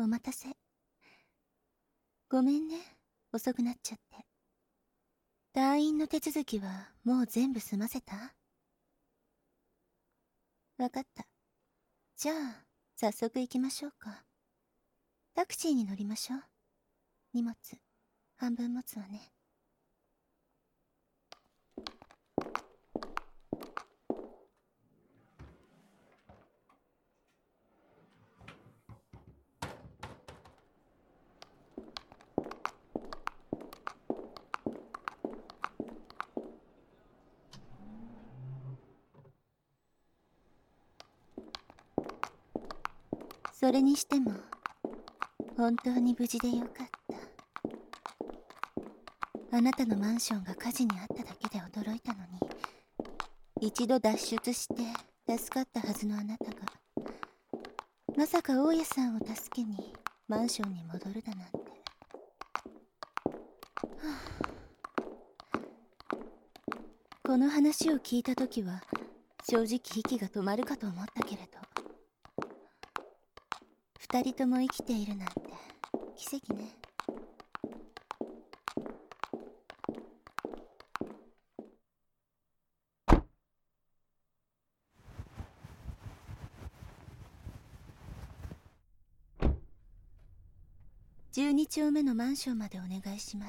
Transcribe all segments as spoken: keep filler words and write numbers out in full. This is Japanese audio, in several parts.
お待たせ。ごめんね、遅くなっちゃって。退院の手続きはもう全部済ませた？わかった。じゃあ、早速行きましょうか。タクシーに乗りましょう。荷物、半分持つわね。それにしても、本当に無事でよかった。あなたのマンションが火事にあっただけで驚いたのに、一度脱出して助かったはずのあなたが、まさか大家さんを助けにマンションに戻るだなんて。はあ、この話を聞いたときは正直息が止まるかと思ったけれど、二人とも生きているなんて奇跡ね。じゅうに丁目のマンションまでお願いします。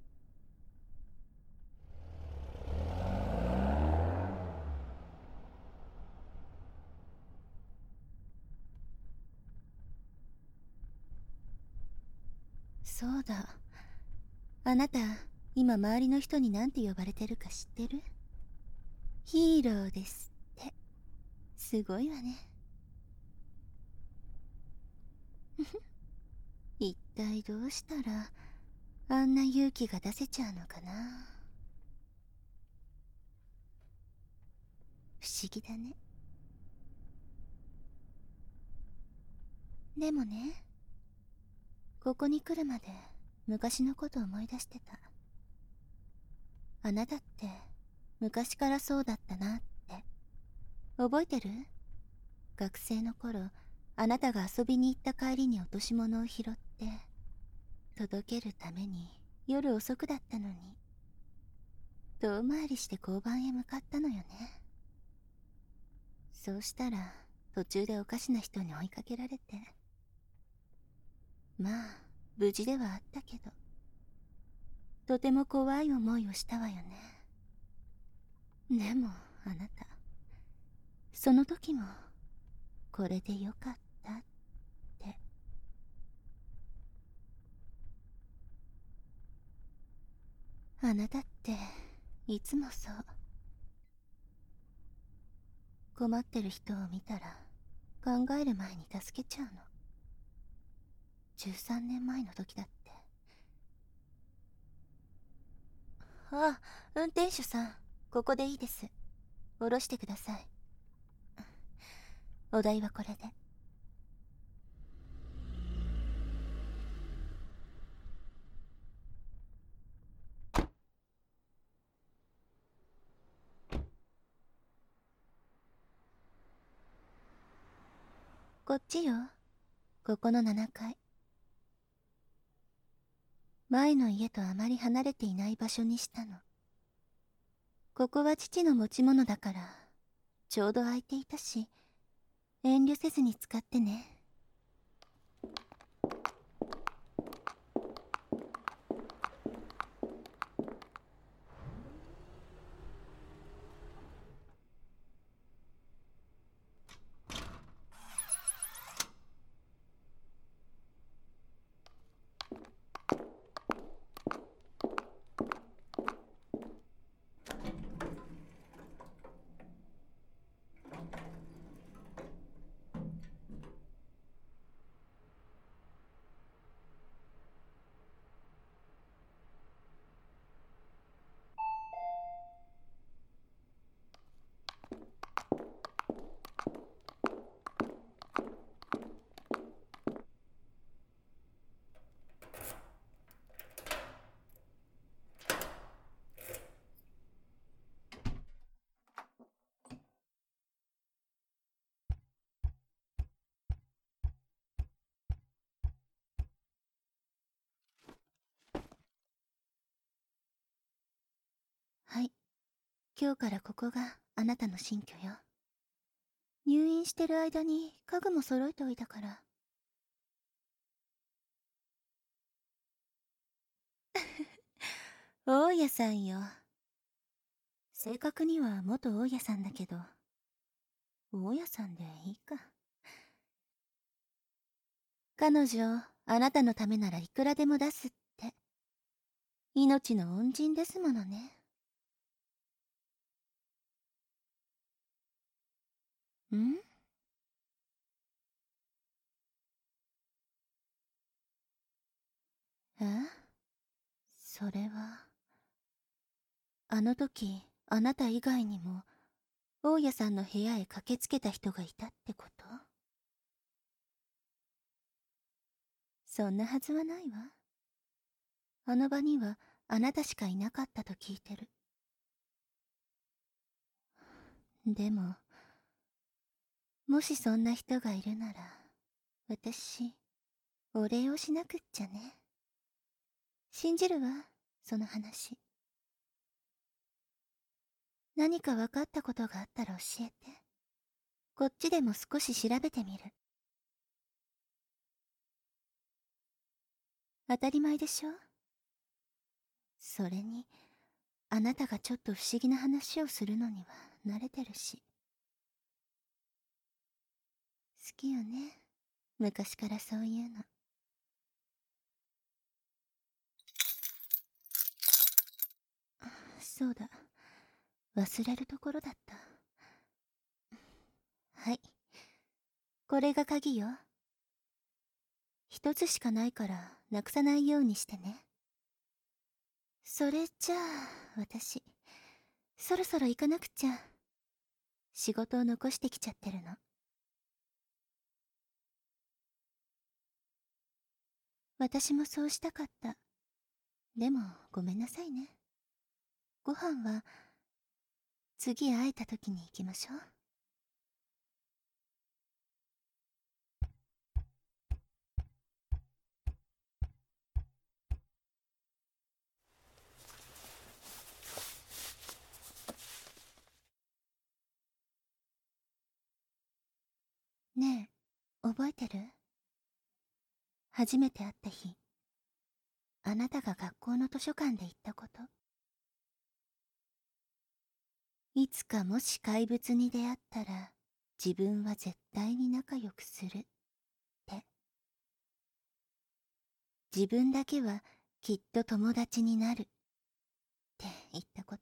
そうだ。あなた、今周りの人に何て呼ばれてるか知ってる？ヒーローですって。すごいわね。一体どうしたらあんな勇気が出せちゃうのかな。不思議だね。でもね、ここに来るまで昔のこと思い出してた。あなたって昔からそうだったなって。覚えてる？学生の頃、あなたが遊びに行った帰りに落とし物を拾って届けるために夜遅くだったのに遠回りして交番へ向かったのよね。そうしたら途中でおかしな人に追いかけられて、まあ無事ではあったけど、とても怖い思いをしたわよね。でもあなた、その時もこれでよかったって。あなたっていつもそう。困ってる人を見たら考える前に助けちゃうの。じゅうさんねんまえの時だって。あ、運転手さん、ここでいいです。降ろしてください。お代はこれで。こっちよ。ここのななかい。前の家とあまり離れていない場所にしたの。ここは父の持ち物だから、ちょうど空いていたし、遠慮せずに使ってね。 はい。今日からここがあなたの新居よ。入院してる間に家具も揃えておいたから。大家さんよ。正確には元大家さんだけど、大家さんでいいか。彼女、あなたのためならいくらでも出すって。命の恩人ですものね。ん？え？それは。あの時、あなた以外にも、大家さんの部屋へ駆けつけた人がいたってこと？そんなはずはないわ。あの場にはあなたしかいなかったと聞いてる。でも、もしそんな人がいるなら、私、お礼をしなくっちゃね。信じるわ、その話。何か分かったことがあったら教えて。こっちでも少し調べてみる。当たり前でしょ？それに、あなたがちょっと不思議な話をするのには慣れてるし。好きよね、昔からそういうの。そうだ、忘れるところだった。はい、これが鍵よ。一つしかないからなくさないようにしてね。それじゃあ私そろそろ行かなくちゃ。仕事を残してきちゃってるの。私もそうしたかった。でもごめんなさいね。ご飯は次会えた時に行きましょう。ねえ、覚えてる？初めて会った日、あなたが学校の図書館で言ったこと。いつかもし怪物に出会ったら自分は絶対に仲良くするって。自分だけはきっと友達になるって言ったこと。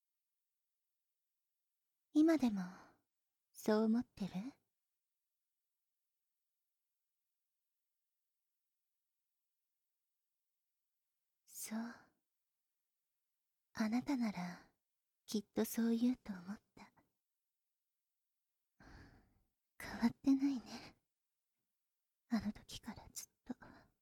今でもそう思ってる？そう。あなたならきっとそう言うと思った。変わってないね。あの時からずっと。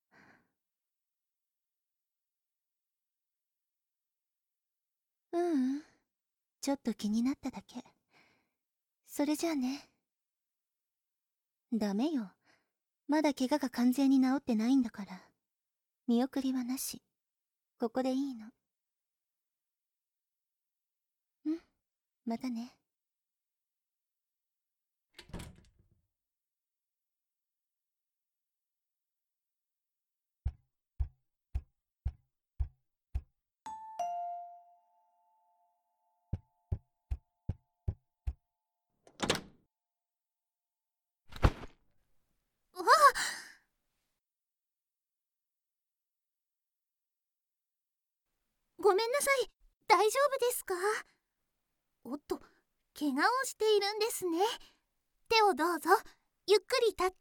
ううん。ちょっと気になっただけ。それじゃあね。ダメよ。まだ怪我が完全に治ってないんだから。見送りはなし。ここでいいの。うん。またね。 わあ、ごめんなさい。大丈夫ですか？おっと、怪我をしているんですね。手をどうぞ。ゆっくり立って。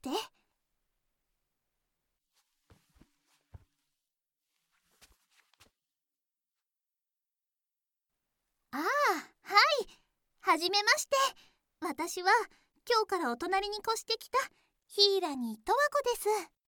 ああ、はい。はじめまして。私は今日からお隣に越してきたヒイラニトワコです。